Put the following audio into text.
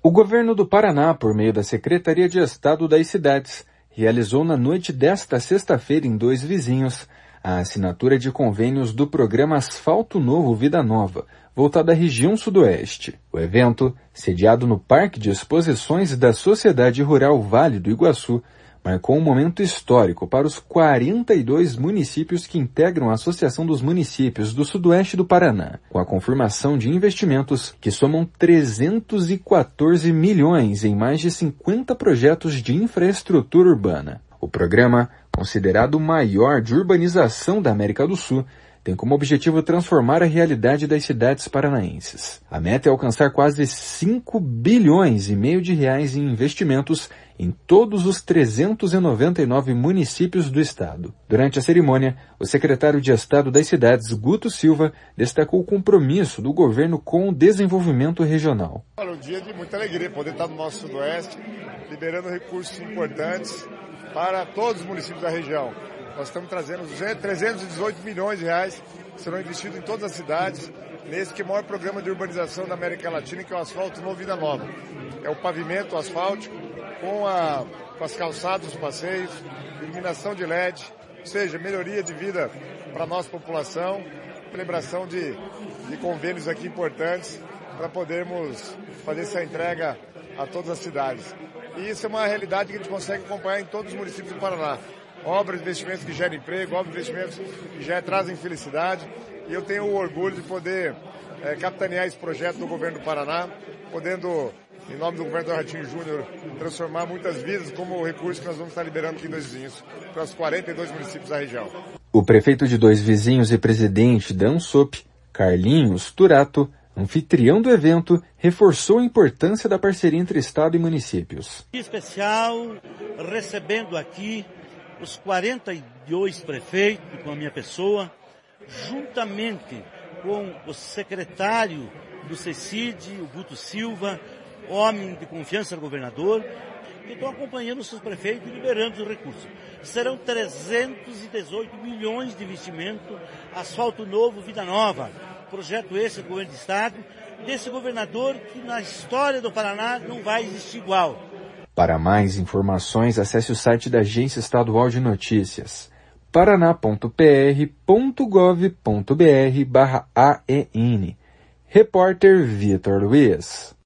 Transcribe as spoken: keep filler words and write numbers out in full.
O governo do Paraná, por meio da Secretaria de Estado das Cidades, realizou na noite desta sexta-feira em Dois Vizinhos a assinatura de convênios do programa Asfalto Novo Vida Nova, voltado à região sudoeste. O evento, sediado no Parque de Exposições da Sociedade Rural Vale do Iguaçu, marcou um momento histórico para os quarenta e dois municípios que integram a Associação dos Municípios do Sudoeste do Paraná, com a confirmação de investimentos que somam trezentos e quatorze milhões em mais de cinquenta projetos de infraestrutura urbana. O programa, considerado o maior de urbanização da América do Sul, tem como objetivo transformar a realidade das cidades paranaenses. A meta é alcançar quase cinco bilhões e meio de reais em investimentos em todos os trezentos e noventa e nove municípios do estado. Durante a cerimônia, o secretário de Estado das Cidades, Guto Silva, destacou o compromisso do governo com o desenvolvimento regional. É um dia de muita alegria poder estar no nosso sudoeste, liberando recursos importantes para todos os municípios da região. Nós estamos trazendo trezentos e dezoito milhões de reais que serão investidos em todas as cidades, nesse que é o maior programa de urbanização da América Latina, que é o Asfalto Novo Vida Nova. É o pavimento asfáltico com, a, com as calçadas, os passeios, iluminação de L E D, ou seja, melhoria de vida para a nossa população, celebração de, de convênios aqui importantes para podermos fazer essa entrega a todas as cidades. E isso é uma realidade que a gente consegue acompanhar em todos os municípios do Paraná. Obras, investimentos que geram emprego, obras, investimentos que já trazem felicidade. E eu tenho o orgulho de poder é, capitanear esse projeto do governo do Paraná, podendo, em nome do governo do Ratinho Júnior, transformar muitas vidas como o recurso que nós vamos estar liberando aqui em Dois Vizinhos para os quarenta e dois municípios da região. O prefeito de Dois Vizinhos e presidente da ANSOP, Carlinhos Turato, anfitrião do evento, reforçou a importância da parceria entre Estado e municípios. Em especial, recebendo aqui os quarenta e dois prefeitos com a minha pessoa, juntamente com o secretário do CECID, o Guto Silva, homem de confiança do governador, que estão acompanhando os seus prefeitos e liberando os recursos. Serão trezentos e dezoito milhões de investimento, asfalto novo, vida nova. Projeto esse do governo do estado, desse governador que na história do Paraná não vai existir igual. Para mais informações, acesse o site da Agência Estadual de Notícias, paraná ponto p r ponto gov ponto b r barra A E N. Repórter Vitor Luiz.